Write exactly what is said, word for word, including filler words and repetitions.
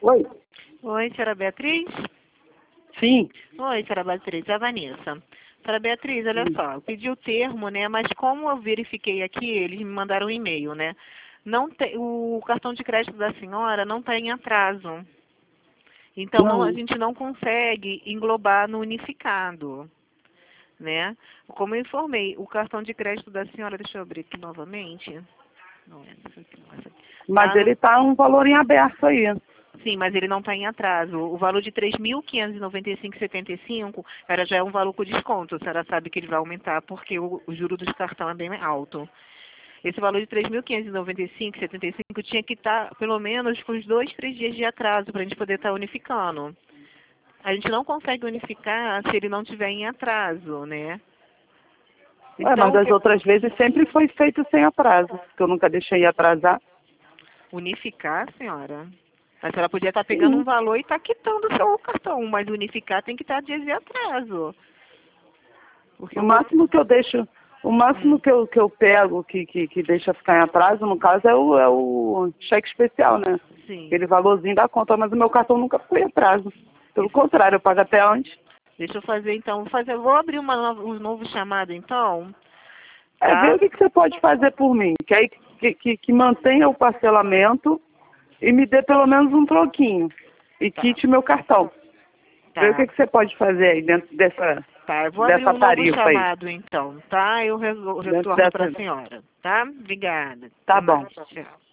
Oi? Oi, senhora Beatriz? Sim. Oi, senhora Beatriz, é a Vanessa. Senhora Beatriz, olha Hum. só, eu pedi o termo, né, mas como eu verifiquei aqui, eles me mandaram um e-mail, né? Não te, o cartão de crédito da senhora não está em atraso. Então, não, a Não. gente não consegue englobar no unificado, né? Como eu informei, o cartão de crédito da senhora, deixa eu abrir aqui novamente. Não é essa aqui, não é essa aqui. Mas Tá no- ele tá um valor em aberto aí. Sim, mas ele não está em atraso. O valor de três mil quinhentos e noventa e cinco reais e setenta e cinco centavos era já é um valor com desconto. A senhora sabe que ele vai aumentar porque o, o juro do cartão é bem alto. Esse valor de três mil quinhentos e noventa e cinco reais e setenta e cinco centavos tinha que estar pelo menos com uns dois, três dias de atraso para a gente poder estar unificando. A gente não consegue unificar se ele não estiver em atraso, né? Ué, mas Então, o das que outras vezes sempre foi feito sem atraso, que eu nunca deixei atrasar. unificar, senhora? A senhora podia estar pegando um Sim. valor e estar quitando o seu cartão, mas unificar tem que estar dias de atraso. Porque O o meu... máximo que eu deixo, o máximo Hum, que eu, que eu pego que, que, que deixa ficar em atraso, no caso, é o, é o cheque especial, né? sim. Aquele valorzinho da conta, mas o meu cartão nunca foi em atraso. Pelo Isso. contrário, eu pago até antes. Deixa eu fazer então, vou fazer, vou abrir uma nova, um novo chamado então, É, vê tá? o que, que você pode fazer por mim, que aí que, que, que mantenha o parcelamento e me dê pelo menos um troquinho. E Tá, quite meu cartão. Vê o que, tá, que você pode fazer aí dentro dessa, tá. Eu vou abrir dessa um novo tarifa aí. chamado então, tá? Eu re- Dentro retorno para dessa. a senhora, tá? Obrigada. Até Tá bom. mais. Tchau.